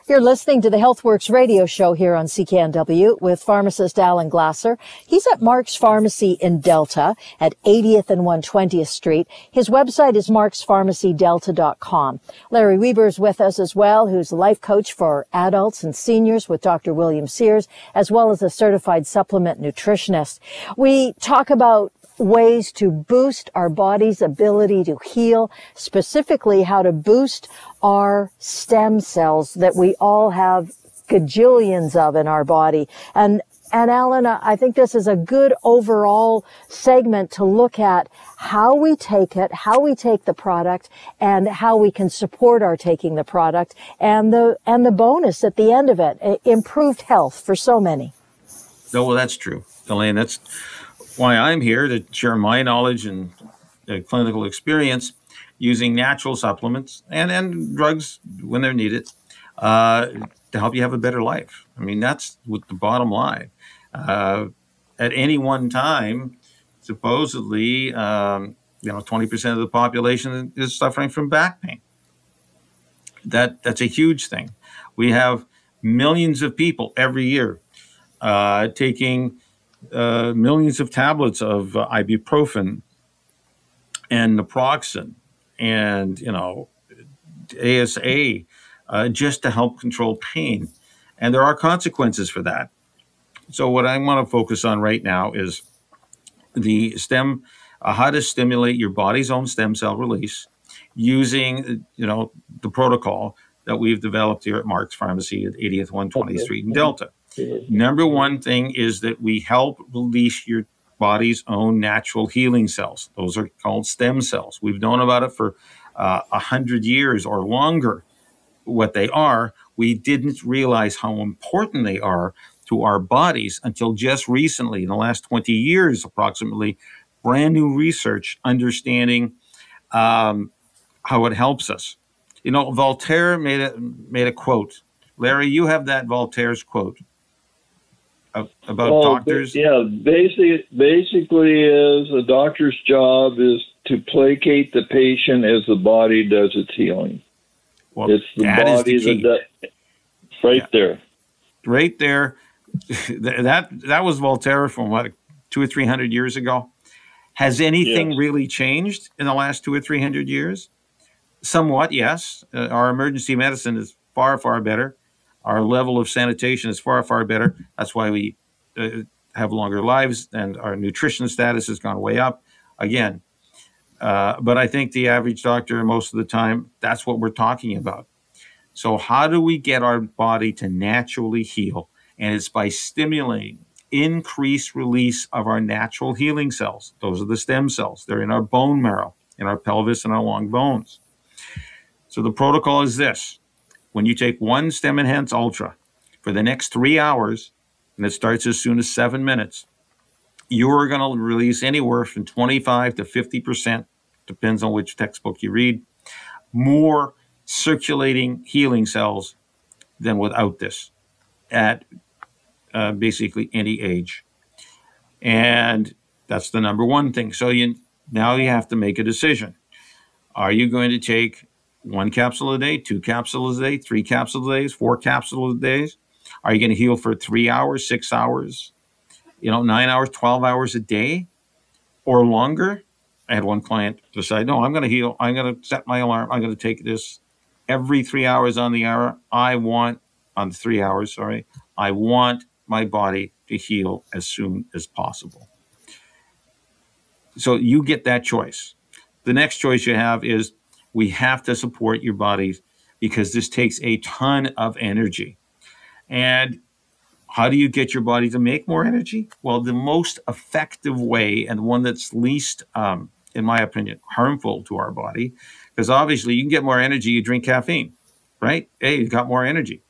You're listening to the HealthWorks radio show here on CKNW with pharmacist Alan Glasser. He's at Mark's Pharmacy in Delta at 80th and 120th Street. His website is markspharmacydelta.com. Larry Weber is with us as well, who's a life coach for adults and seniors with Dr. William Sears, as well as a certified supplement nutritionist. We talk about ways to boost our body's ability to heal, specifically how to boost our stem cells that we all have gajillions of in our body. And Alan, I think this is a good overall segment to look at how we take it, how we take the product, and how we can support our taking the product, and the bonus at the end of it, improved health for so many. No, well, that's true, Elaine. That's why I'm here, to share my knowledge and clinical experience using natural supplements and drugs when they're needed to help you have a better life. I mean, that's what the bottom line. At any one time, supposedly, 20% of the population is suffering from back pain. That's a huge thing. We have millions of people every year taking millions of tablets of ibuprofen and naproxen and ASA just to help control pain, and there are consequences for that. So what I want to focus on right now is the how to stimulate your body's own stem cell release using the protocol that we've developed here at Mark's Pharmacy at 80th 120th Street in Delta. Number one thing is that we help release your body's own natural healing cells. Those are called stem cells. We've known about it for 100 years or longer, what they are. We didn't realize how important they are to our bodies until just recently, in the last 20 years approximately, brand new research understanding how it helps us. Voltaire made a quote. Larry, you have that Voltaire's quote about doctors. Yeah, basically is a doctor's job is to placate the patient as the body does its healing. Well, it's the body there. Right there. That was Voltaire from 200 or 300 years ago. Has anything really changed in the last 200 or 300 years? Somewhat, yes. Our emergency medicine is far, far better. Our level of sanitation is far, far better. That's why we have longer lives, and our nutrition status has gone way up. Again, but I think the average doctor, most of the time, that's what we're talking about. So how do we get our body to naturally heal? And it's by stimulating increased release of our natural healing cells. Those are the stem cells. They're in our bone marrow, in our pelvis and our long bones. So the protocol is this. When you take one Stem Enhance Ultra for the next 3 hours, and it starts as soon as 7 minutes, you're going to release anywhere from 25 to 50%, depends on which textbook you read, more circulating healing cells than without this at basically any age. And that's the number one thing. So now you have to make a decision. Are you going to take 1 capsule a day, 2 capsules a day, 3 capsules a day, 4 capsules a day? Are you going to heal for 3 hours, 6 hours, 9 hours, 12 hours a day or longer? I had one client decide, no, I'm going to heal. I'm going to set my alarm. I'm going to take this every 3 hours on the hour. I want my body to heal as soon as possible. So you get that choice. The next choice you have is we have to support your body because this takes a ton of energy. And how do you get your body to make more energy? Well, the most effective way, and one that's least, in my opinion, harmful to our body, because obviously you can get more energy, you drink caffeine, right? Hey, you got more energy.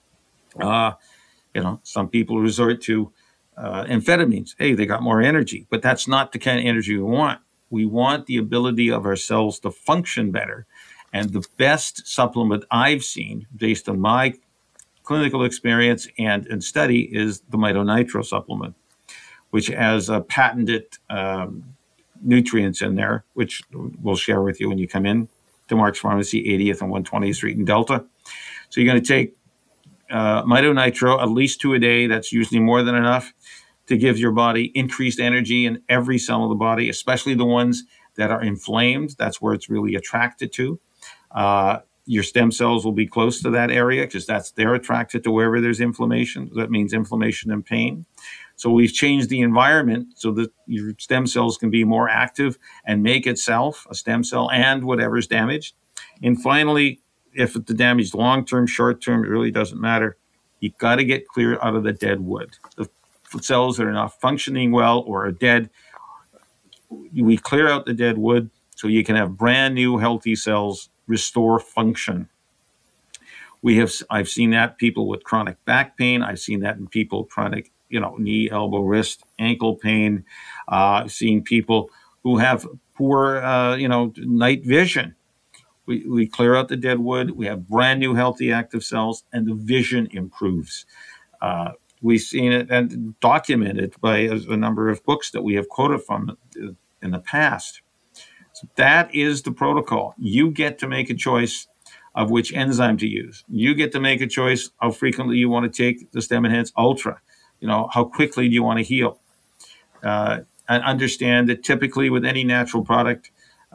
Some people resort to amphetamines. Hey, they got more energy, but that's not the kind of energy we want. We want the ability of our cells to function better. And the best supplement I've seen, based on my clinical experience and study, is the MitoNitro supplement, which has patented nutrients in there, which we'll share with you when you come in to Mark's Pharmacy, 80th and 120th Street in Delta. So you're going to take Mitonitro, at least 2 a day. That's usually more than enough to give your body increased energy in every cell of the body, especially the ones that are inflamed. That's where it's really attracted to. Your stem cells will be close to that area because they're attracted to wherever there's inflammation. That means inflammation and pain. So we've changed the environment so that your stem cells can be more active and make itself a stem cell and whatever's damaged. And finally, if the damage is long-term, short-term, it really doesn't matter. You've got to get clear out of the dead wood. The cells that are not functioning well or are dead, we clear out the dead wood so you can have brand new healthy cells restore function. I've seen that in people with chronic back pain. I've seen that in people chronic, knee, elbow, wrist, ankle pain. I've seen people who have poor, night vision. We clear out the dead wood. We have brand new healthy active cells, and the vision improves. We've seen it and documented by a number of books that we have quoted from in the past. So that is the protocol. You get to make a choice of which enzyme to use. You get to make a choice how frequently you want to take the Stem Enhance Ultra. How quickly do you want to heal? And understand that typically with any natural product,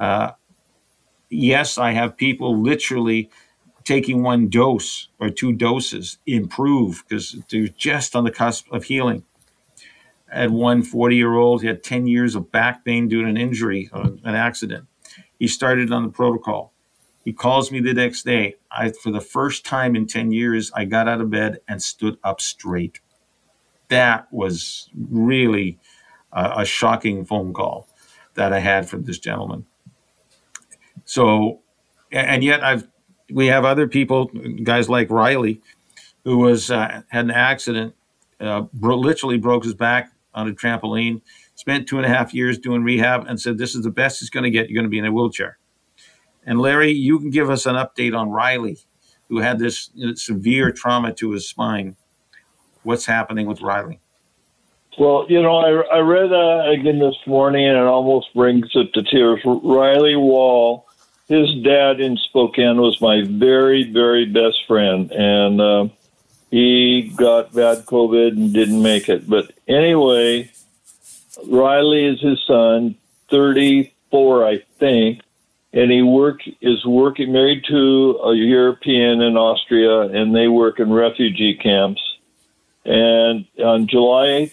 yes, I have people literally taking 1 dose or 2 doses improve because they're just on the cusp of healing. I had one 40-year-old, he had 10 years of back pain due to an injury, an accident. He started on the protocol. He calls me the next day. For the first time in 10 years, I got out of bed and stood up straight. That was really a shocking phone call that I had from this gentleman. So, and yet we have other people, guys like Riley, who had an accident, literally broke his back on a trampoline, spent 2.5 years doing rehab, and said, this is the best it's going to get. You're going to be in a wheelchair. And Larry, you can give us an update on Riley, who had this severe trauma to his spine. What's happening with Riley? Well, I read again this morning, and it almost brings it to tears. Riley Wall, his dad in Spokane was my very, very best friend, and he got bad COVID and didn't make it. But anyway, Riley is his son, 34, I think, and he is married to a European in Austria, and they work in refugee camps. And on July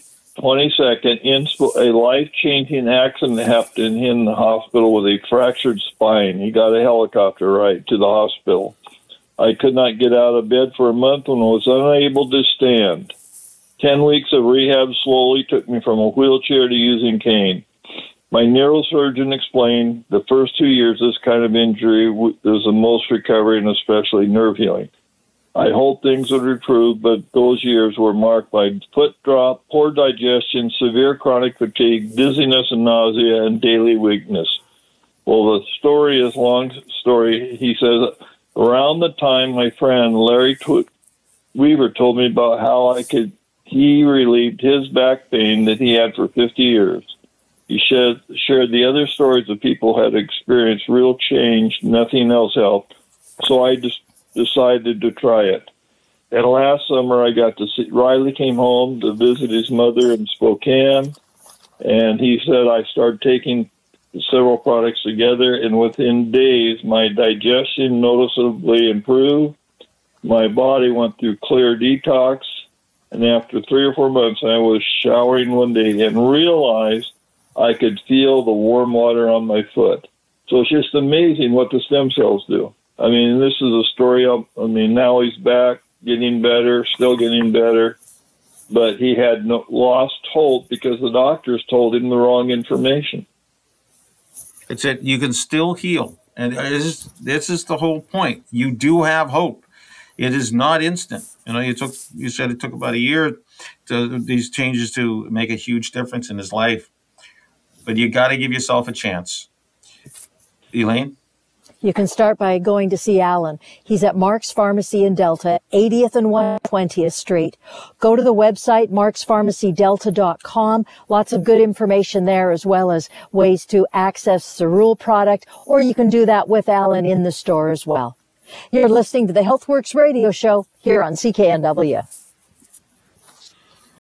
22nd, a life-changing accident happened in the hospital with a fractured spine. He got a helicopter ride to the hospital. I could not get out of bed for a month and was unable to stand. 10 weeks of rehab slowly took me from a wheelchair to using cane. My neurosurgeon explained the first 2 years this kind of injury was the most recovery and especially nerve healing. I hoped things would improve, but those years were marked by foot drop, poor digestion, severe chronic fatigue, dizziness and nausea, and daily weakness. Well, the story is a long story. He says, around the time my friend Larry Weaver told me about how he relieved his back pain that he had for 50 years. He shared the other stories of people had experienced real change. Nothing else helped. So I just decided to try it. And last summer, I got to see Riley came home to visit his mother in Spokane, and he said I started taking several products together, and within days, my digestion noticeably improved. My body went through clear detox, and after 3 or 4 months, I was showering one day and realized I could feel the warm water on my foot. So it's just amazing what the stem cells do. I mean, this is a story of, now he's back, getting better, still getting better, but he had lost hope because the doctors told him the wrong information. It's that you can still heal. And this is the whole point. You do have hope. It is not instant. You said it took about a year to these changes to make a huge difference in his life. But you got to give yourself a chance. Elaine? You can start by going to see Alan. He's at Mark's Pharmacy in Delta, 80th and 120th Street. Go to the website, markspharmacydelta.com. Lots of good information there, as well as ways to access the Cerule product, or you can do that with Alan in the store as well. You're listening to the HealthWorks radio show here on CKNW.